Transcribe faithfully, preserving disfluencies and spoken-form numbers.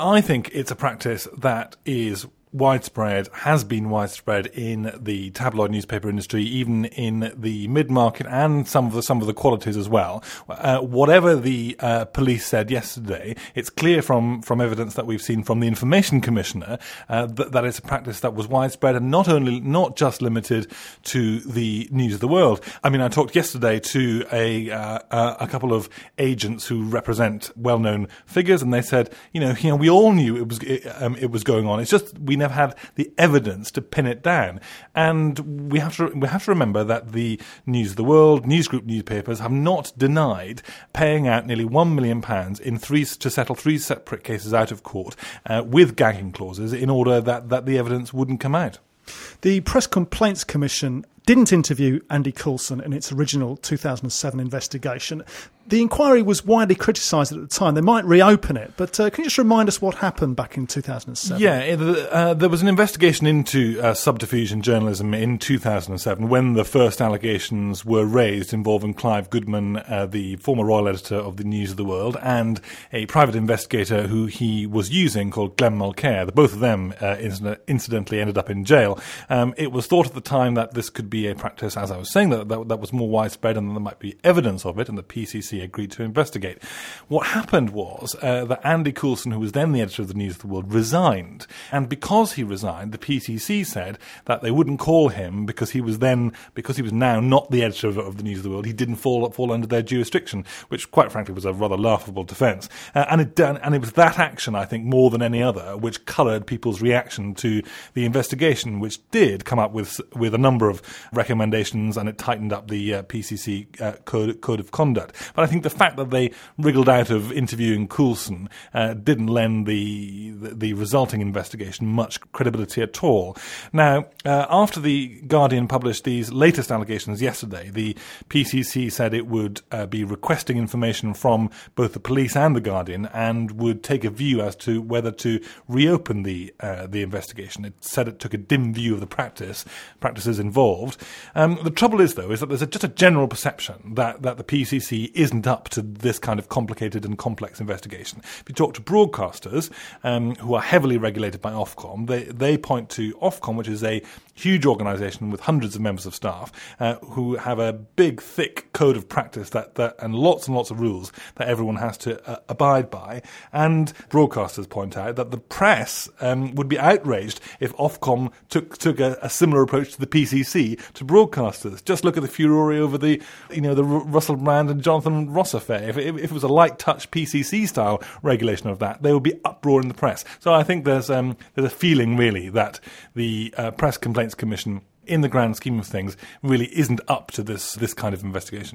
I think it's a practice that is widespread, has been widespread in the tabloid newspaper industry, even in the mid-market and some of the some of the qualities as well. Uh, whatever the uh, police said yesterday, it's clear from, from evidence that we've seen from the Information Commissioner uh, that, that it's a practice that was widespread and not only not just limited to the News of the World. I mean, I talked yesterday to a uh, a couple of agents who represent well-known figures, and they said, you know, you know, we all knew it was it, um, it was going on. It's just we never had the evidence to pin it down. And we have to we have to remember that the News of the World, News Group newspapers have not denied paying out nearly one million pounds in three to settle three separate cases out of court uh, with gagging clauses in order that, that the evidence wouldn't come out. The Press Complaints Commission didn't interview Andy Coulson in its original two thousand seven investigation. The inquiry was widely criticised at the time. They might reopen it, but uh, can you just remind us what happened back in two thousand seven? Yeah, it, uh, there was an investigation into uh, subterfuge in journalism in two thousand seven when the first allegations were raised involving Clive Goodman, uh, the former royal editor of the News of the World, and a private investigator who he was using called Glenn Mulcair. The both of them uh, incidentally ended up in jail. Um, it was thought at the time that this could be a practice, as I was saying, that, that that was more widespread and there might be evidence of it, and the P C C agreed to investigate. What happened was uh, that Andy Coulson, who was then the editor of the News of the World, resigned. And because he resigned, the P C C said that they wouldn't call him because he was then, because he was now not the editor of, of the News of the World, he didn't fall fall under their jurisdiction, which quite frankly was a rather laughable defence. Uh, and, it, and it was that action, I think, more than any other, which coloured people's reaction to the investigation, which did come up with with a number of recommendations, and it tightened up the uh, P C C uh, code, code of conduct. But I think the fact that they wriggled out of interviewing Coulson uh, didn't lend the, the the resulting investigation much credibility at all. Now, uh, after the Guardian published these latest allegations yesterday, the P C C said it would uh, be requesting information from both the police and the Guardian and would take a view as to whether to reopen the uh, the investigation. It said it took a dim view of the practice practices involved. Um, the trouble is, though, is that there's a, just a general perception that, that the P C C isn't up to this kind of complicated and complex investigation. If you talk to broadcasters um, who are heavily regulated by Ofcom, they, they point to Ofcom, which is a huge organisation with hundreds of members of staff uh, who have a big, thick code of practice that, that and lots and lots of rules that everyone has to uh, abide by. And broadcasters point out that the press um, would be outraged if Ofcom took took a, a similar approach to the P C C to broadcasters. Just look at the furore over the, you know, the R- Russell Brand and Jonathan Ross affair. If, if, if it was a light touch P C C style regulation of that, there would be uproar in the press. So I think there's um, there's a feeling really that the uh, Press Complaints Commission, in the grand scheme of things, really isn't up to this this kind of investigation.